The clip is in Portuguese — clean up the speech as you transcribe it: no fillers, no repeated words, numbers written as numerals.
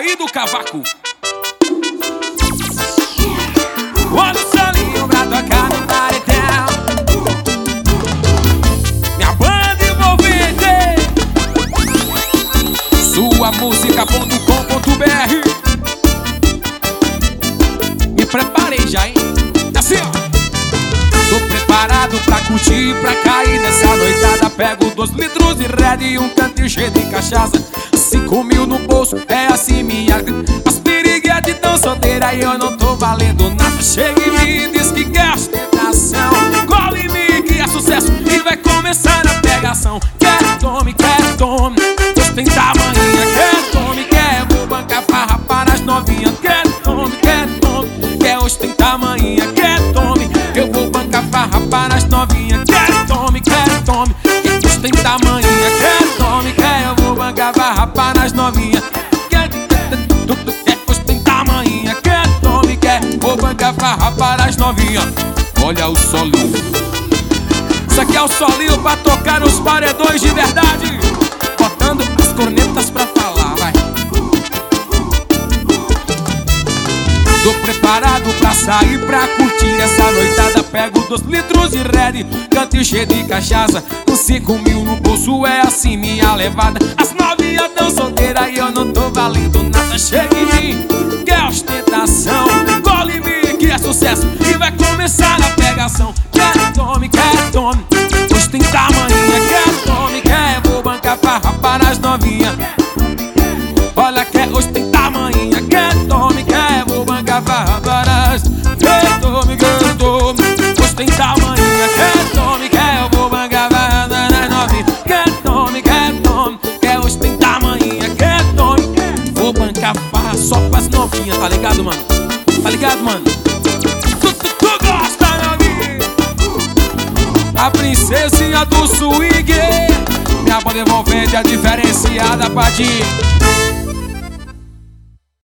açaí do cavaco. Olha o solinho pra tocar no paredão. Minha banda envolvente. Suamusica.com.br. Me preparei já, hein? Assim, ó. Tô preparado pra curtir, pra cair nessa noitada. Pego 2 litros de red e um cantinho cheio de cachaça. 5 mil no bolso, é assim minha. As piriguetes tão solteiras e eu não tô valendo nada. Chega e me diz que quer ostentação. Cola em mim que é sucesso e vai começar a pegação. Quer tome, Deus tem tamanha. Quer tome, vou bancar farra para as novinhas. Quer tome, hoje tem tamanha. Quer tome, eu vou bancar farra para as novinhas. Quer tome, que hoje tem tamanha. Quer tome, eu vou bancar farra para as novinhas. Quer hoje tem tamanha. Quer tome, vou bancar farra para as novinhas. Olha o solinho. Isso aqui é o solinho pra tocar nos paredões de verdade. Botando as cornetas pra falar, vai. Tô preparado pra sair, pra curtir essa noitada. Pego 2 litros de red, canto cheio de cachaça. Com 5 mil no bolso, é assim minha levada. As novinhas tão solteiras e eu não tô valendo nada. Chega em mim, que é ostentação. Cola em mim, que é sucesso e vai começar a pegação. Quer tome, hoje tem tamanha. Quer tome, vou bancar farra para as novinhas. Olha, hoje tem tamanha. Quer tome, vou bancar farra para as. Quer tome, hoje tem tamanha. Quer tome, eu vou bancar farra para as novinhas. Quer tome, hoje tem tamanha. Quer tome, vou bancar farra só pras novinhas, tá ligado, mano? Tá ligado, mano? Tu gosta, novinha? A princesinha do swing. Minha banda envolvente é diferenciada pra ti.